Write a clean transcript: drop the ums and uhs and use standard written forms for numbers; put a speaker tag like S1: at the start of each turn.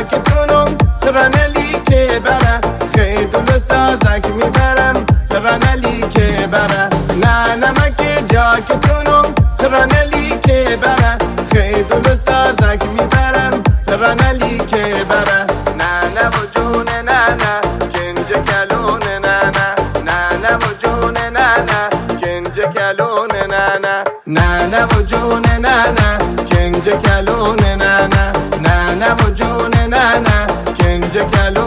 S1: جاکتونم رنلی که بره خیدون سازک میبرم رنلی که بره نه نمک جاکتونم رنلی که بره خیدون سازک میبرم رنلی که بره نه نه و جون نه نه کنج کلون نه نه نه نه و جون نه نه کنج کلون نه نه نه نه و جون نه نه کنج کلون نه نه نه نه و جون نه نه کنج کلون